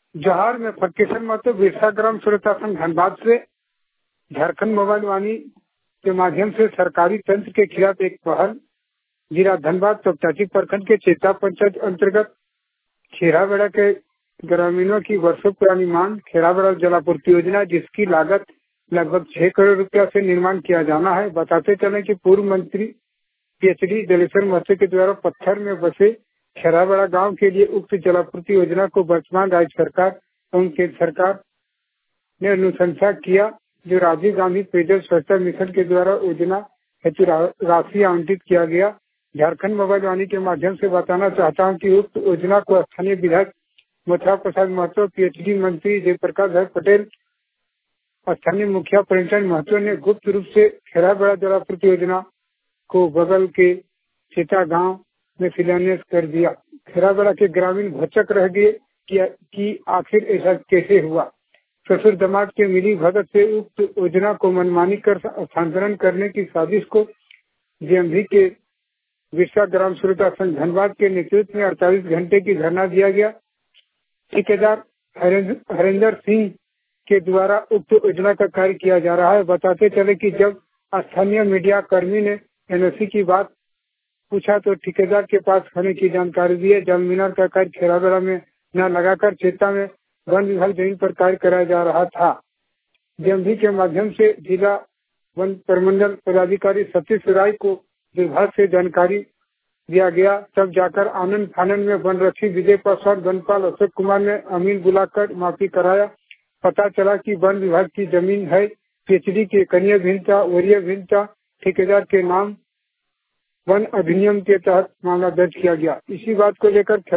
जोहार में फटकेश्वर महतो बिरसा ग्राम सुरक्षा संघ धनबाद से झारखंड मोबाइल वाणी के माध्यम से सरकारी तंत्र के खिलाफ एक पहल जिला धनबाद तपचाची प्रखंड के चेता पंचायत अंतर्गत खेराबेड़ा के ग्रामीणों की वर्षों पुरानी मांग खेराबेड़ा जलापूर्ति योजना जिसकी लागत लगभग 6 करोड़ रुपया से निर्माण किया जाना है। बताते चले कि पूर्व मंत्री PhD दलेश्वर महतो के द्वारा पत्थर में बसे खेराबेड़ा गांव के लिए उक्त जलापूर्ति योजना को वर्तमान राज्य सरकार एवं केंद्र सरकार ने अनुशंसा किया, जो राजीव गांधी पेयजल स्वच्छता मिशन के द्वारा योजना हेतु राशि आवंटित किया गया। झारखंड मोबाइल वाणी के माध्यम से बताना चाहता हूं कि उक्त योजना को स्थानीय विधायक मथुरा प्रसाद महतो, PhD मंत्री जयप्रकाश भाई पटेल, स्थानीय मुखिया प्रेमचंद महतो ने गुप्त रूप से खेराबेड़ा जलापूर्ति योजना को बगल के चेता गांव में शिलान्यास कर दिया। खेराबेड़ा के ग्रामीण भचक रह गए कि आखिर ऐसा कैसे हुआ। ससुर दामाद के मिली भगत से उक्त योजना को मनमानी कर हस्तांतरण करने की साजिश को JMV के बिरसा ग्राम सुरक्षा संघ धनबाद के नेतृत्व में 48 घंटे की धरना दिया गया। ठेकेदार हरेंद्र सिंह के द्वारा उक्त योजना का कार्य किया जा रहा है। बताते चले कि जब स्थानीय मीडिया कर्मी ने NOC की बात पूछा तो ठेकेदार के पास होने की जानकारी दी है। जल मीनार का कार्य खेराबेड़ा में न लगाकर चेता में वन विभाग जमीन पर कार्य कराया जा रहा था। JMV के माध्यम से जिला वन प्रमंडल पदाधिकारी सतीश राय को विभाग से जानकारी दिया गया। तब जाकर आनंद फानंद में वन रक्षी विजय पासवान, वनपाल अशोक कुमार ने अमीन बुलाकर माफी कराया। पता चला कि वन विभाग की जमीन है। PhD के कनीय भिन्नता वरीय भिन्नता ठेकेदार के नाम वन अधिनियम के तहत मामला दर्ज किया गया। इसी बात को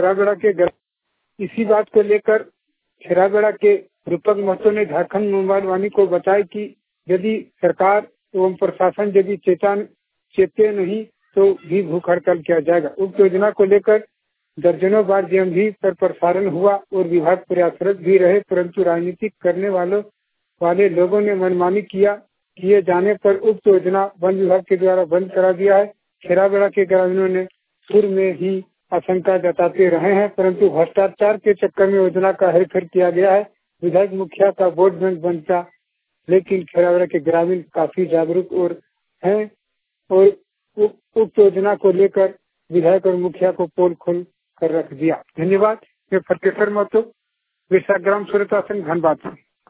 लेकर खेराबेड़ा के रूपक महतो ने झारखंड मोबाइल वाणी को बताया कि यदि सरकार एवं प्रशासन यदि चेते नहीं तो भी भूख हड़ताल किया जाएगा। उक्त योजना को लेकर दर्जनों बार JMV पर प्रसारण हुआ और विभाग प्रयासरत भी रहे, परंतु राजनीतिक करने वाले लोगों ने मनमानी किए जाने पर उक्त योजना वन विभाग के द्वारा बंद करा दिया है। खेराबेड़ा के ग्रामीणों ने पूर्व में ही आशंका जताते रहे हैं, परंतु भ्रष्टाचार के चक्कर में योजना का हेरफेर किया गया है। विधायक मुखिया का वोट बैंक बनता, लेकिन खेराबेड़ा के ग्रामीण काफी जागरूक और हैं और उक्त योजना को लेकर विधायक और मुखिया को पोल खोल कर रख दिया। धन्यवाद। मैं फटकेश्वर महतो बिरसा ग्राम सुरक्षा संघ धनबाद से।